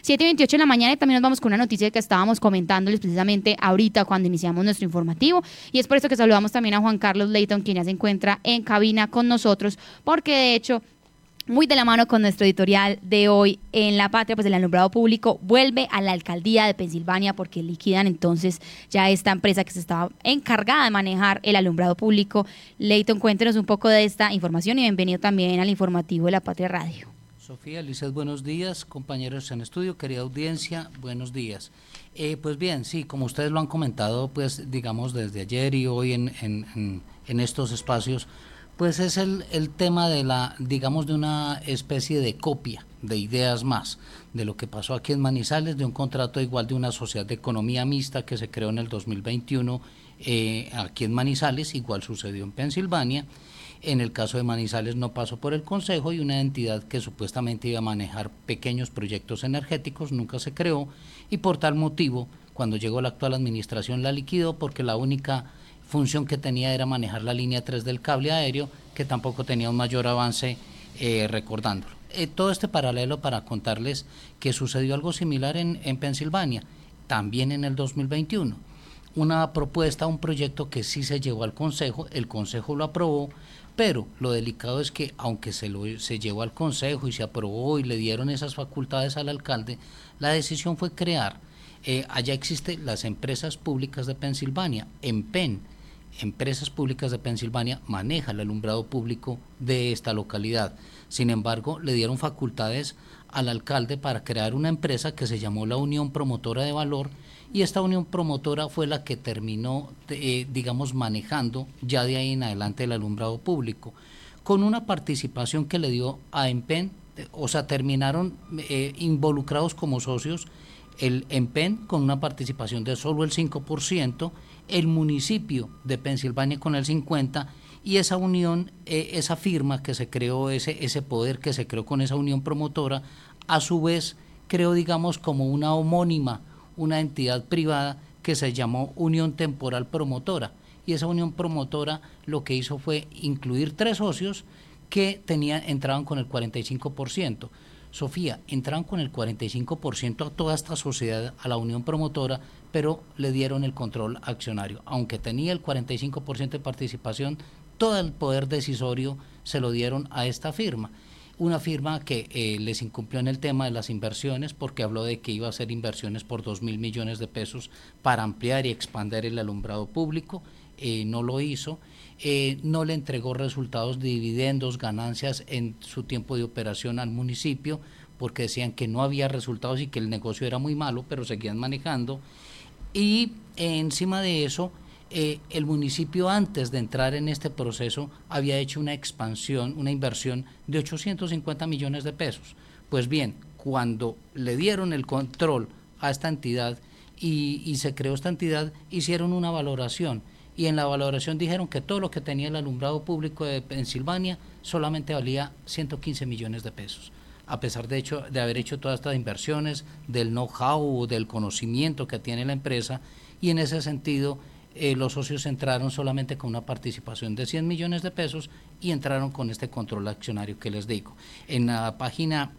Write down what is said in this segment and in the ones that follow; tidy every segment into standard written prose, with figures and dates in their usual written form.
7:28 de la mañana, y también nos vamos con una noticia que estábamos comentándoles precisamente ahorita cuando iniciamos nuestro informativo, y es por eso que saludamos también a Juan Carlos Leighton, quien ya se encuentra en cabina con nosotros, porque de hecho, muy de la mano con nuestro editorial de hoy en La Patria, pues el alumbrado público vuelve a la alcaldía de Pensilvania porque liquidan entonces ya esta empresa que se estaba encargada de manejar el alumbrado público. Leighton, cuéntenos un poco de esta información y bienvenido también al informativo de La Patria Radio. Sofía, Lizeth, buenos días, compañeros en estudio, querida audiencia, buenos días. Pues bien, sí, como ustedes lo han comentado, pues digamos desde ayer y hoy en estos espacios, pues es el tema de digamos de una especie de copia de Ideas Más, de lo que pasó aquí en Manizales, de un contrato igual de una sociedad de economía mixta que se creó en el 2021 aquí en Manizales, igual sucedió en Pensilvania. En el caso de Manizales no pasó por el Consejo y una entidad que supuestamente iba a manejar pequeños proyectos energéticos nunca se creó, y por tal motivo, cuando llegó la actual administración la liquidó porque la única función que tenía era manejar la línea 3 del cable aéreo, que tampoco tenía un mayor avance, recordándolo. Todo este paralelo para contarles que sucedió algo similar en Pensilvania, también en el 2021. Una propuesta, un proyecto que sí se llevó al Consejo, el Consejo lo aprobó, pero lo delicado es que aunque se llevó al Consejo y se aprobó y le dieron esas facultades al alcalde, la decisión fue crear, allá existen las empresas públicas de Pensilvania, EMPEN. Empresas Públicas de Pensilvania maneja el alumbrado público de esta localidad. Sin embargo, le dieron facultades al alcalde para crear una empresa que se llamó la Unión Promotora de Valor, y esta unión promotora fue la que terminó, digamos, manejando ya de ahí en adelante el alumbrado público, con una participación que le dio a EMPEN, o sea, terminaron involucrados como socios el EMPEN con una participación de solo el 5%, el municipio de Pensilvania con el 50%, y esa unión, esa firma que se creó, ese poder que se creó con esa unión promotora, a su vez creó, digamos, como una homónima, una entidad privada que se llamó Unión Temporal Promotora, y esa unión promotora lo que hizo fue incluir 3 socios que entraban con el 45%. Sofía, entraron con el 45% a toda esta sociedad, a la unión promotora, pero le dieron el control accionario. Aunque tenía el 45% de participación, todo el poder decisorio se lo dieron a esta firma. Una firma que les incumplió en el tema de las inversiones, porque habló de que iba a hacer inversiones por 2.000 millones de pesos para ampliar y expandir el alumbrado público, no lo hizo. No le entregó resultados de dividendos, ganancias en su tiempo de operación al municipio, porque decían que no había resultados y que el negocio era muy malo, pero seguían manejando. Y encima de eso, el municipio, antes de entrar en este proceso, había hecho una expansión, una inversión de 850 millones de pesos. Pues bien, cuando le dieron el control a esta entidad y se creó esta entidad, hicieron una valoración, y en la valoración dijeron que todo lo que tenía el alumbrado público de Pensilvania solamente valía 115 millones de pesos, a pesar de haber hecho todas estas inversiones, del know-how, del conocimiento que tiene la empresa, y en ese sentido los socios entraron solamente con una participación de 100 millones de pesos y entraron con este control accionario que les digo. En la página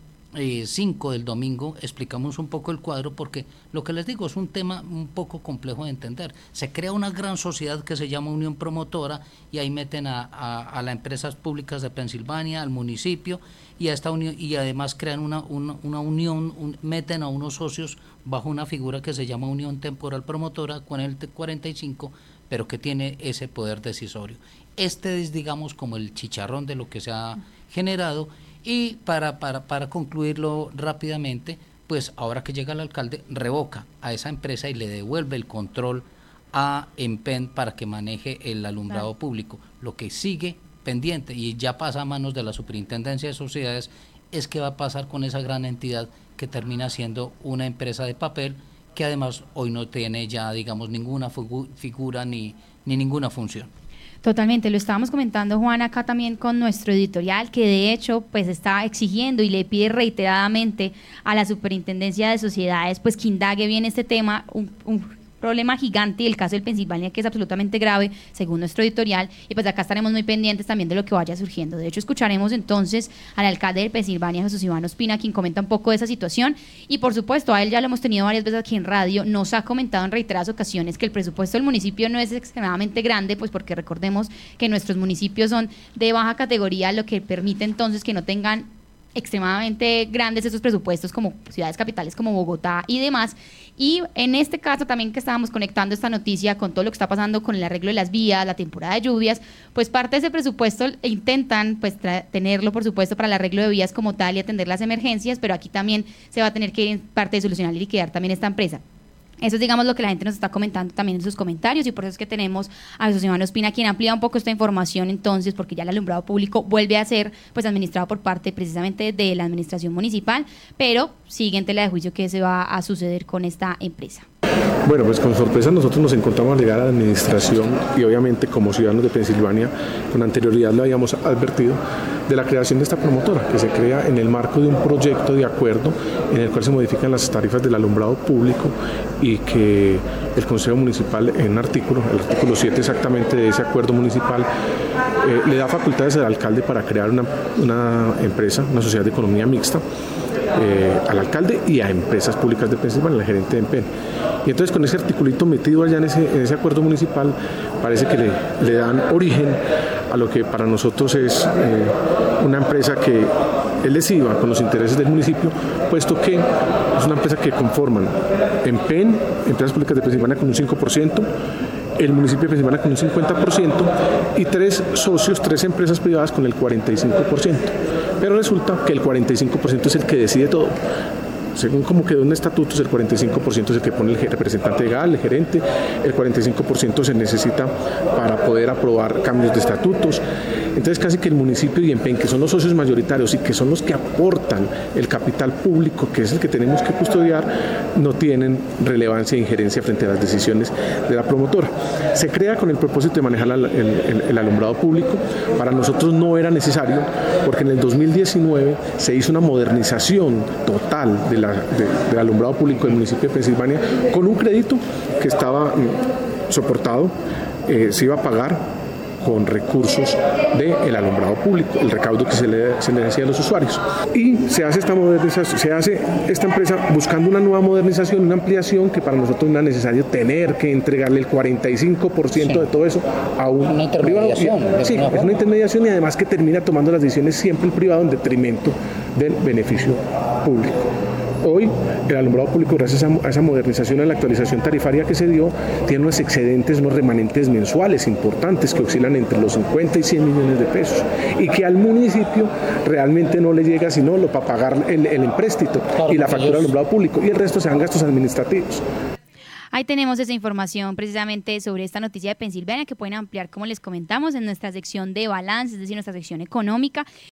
5 del domingo explicamos un poco el cuadro, porque lo que les digo es un tema un poco complejo de entender. Se crea una gran sociedad que se llama Unión Promotora, y ahí meten a las empresas públicas de Pensilvania, al municipio, y a esta unión, y además crean una unión, meten a unos socios bajo una figura que se llama Unión Temporal Promotora con el 45%, pero que tiene ese poder decisorio. Este es, digamos, como el chicharrón de lo que se ha generado. Y para concluirlo rápidamente, pues ahora que llega el alcalde, revoca a esa empresa y le devuelve el control a EMPEN para que maneje el alumbrado público. Lo que sigue pendiente y ya pasa a manos de la Superintendencia de Sociedades es qué va a pasar con esa gran entidad que termina siendo una empresa de papel, que además hoy no tiene ya, digamos, ninguna figura ni ninguna función. Totalmente, lo estábamos comentando, Juan, acá también con nuestro editorial, que de hecho pues está exigiendo y le pide reiteradamente a la Superintendencia de Sociedades pues que indague bien este tema, problema gigante y el caso del Pensilvania, que es absolutamente grave, según nuestro editorial, y pues acá estaremos muy pendientes también de lo que vaya surgiendo. De hecho, escucharemos entonces al alcalde de Pensilvania, Jesús Iván Ospina, quien comenta un poco de esa situación, y por supuesto, a él ya lo hemos tenido varias veces aquí en radio, nos ha comentado en reiteradas ocasiones que el presupuesto del municipio no es extremadamente grande, pues porque recordemos que nuestros municipios son de baja categoría, lo que permite entonces que no tengan extremadamente grandes esos presupuestos como ciudades capitales como Bogotá y demás. Y en este caso también que estábamos conectando esta noticia con todo lo que está pasando con el arreglo de las vías, la temporada de lluvias, pues parte de ese presupuesto intentan pues tenerlo por supuesto para el arreglo de vías como tal y atender las emergencias, pero aquí también se va a tener que ir en parte de solucionar y liquidar también esta empresa. Eso es, digamos, lo que la gente nos está comentando también en sus comentarios, y por eso es que tenemos a Jesús Iván Ospina, quien amplía un poco esta información entonces, porque ya el alumbrado público vuelve a ser pues administrado por parte precisamente de la administración municipal, pero sigue en tela de juicio qué se va a suceder con esta empresa. Bueno, pues con sorpresa nosotros nos encontramos al llegar a la administración y obviamente como ciudadanos de Pensilvania con anterioridad lo habíamos advertido de la creación de esta promotora que se crea en el marco de un proyecto de acuerdo en el cual se modifican las tarifas del alumbrado público y que el Consejo Municipal en un artículo, el artículo 7 exactamente de ese acuerdo municipal, le da facultades al alcalde para crear una empresa, una sociedad de economía mixta, al alcalde y a empresas públicas de Pensilvania, al gerente de EMPEN. Y entonces con ese articulito metido allá en ese acuerdo municipal parece que le dan origen a lo que para nosotros es una empresa que es lesiva con los intereses del municipio, puesto que es una empresa que conforman EMPEN, Empresas Públicas de Pensilvania, con un 5%, el municipio de Pensilvania con un 50% y 3 socios, 3 empresas privadas con el 45%. Pero resulta que el 45% es el que decide todo. Según como quedó en estatutos, el 45% es el que pone el representante legal, el gerente, el 45% se necesita para poder aprobar cambios de estatutos. Entonces casi que el municipio y EMPEN, que son los socios mayoritarios y que son los que aportan el capital público, que es el que tenemos que custodiar, no tienen relevancia e injerencia frente a las decisiones de la promotora. Se crea con el propósito de manejar el alumbrado público. Para nosotros no era necesario, porque en el 2019 se hizo una modernización total del alumbrado público del municipio de Pensilvania con un crédito que estaba soportado, se iba a pagar con recursos del alumbrado público, el recaudo que se le hacía a los usuarios. Y se hace esta modernización, se hace esta empresa buscando una nueva modernización, una ampliación que para nosotros no es necesario tener que entregarle el 45% de todo eso a un privado. Sí, es una intermediación y además que termina tomando las decisiones siempre el privado en detrimento del beneficio público. Hoy el alumbrado público, gracias a esa modernización, a la actualización tarifaria que se dio, tiene unos excedentes, unos remanentes mensuales importantes que oscilan entre los 50 y 100 millones de pesos y que al municipio realmente no le llega sino lo para pagar el empréstito y la factura del alumbrado público, y el resto se dan gastos administrativos. Ahí tenemos esa información precisamente sobre esta noticia de Pensilvania que pueden ampliar, como les comentamos, en nuestra sección de balance, es decir, nuestra sección económica.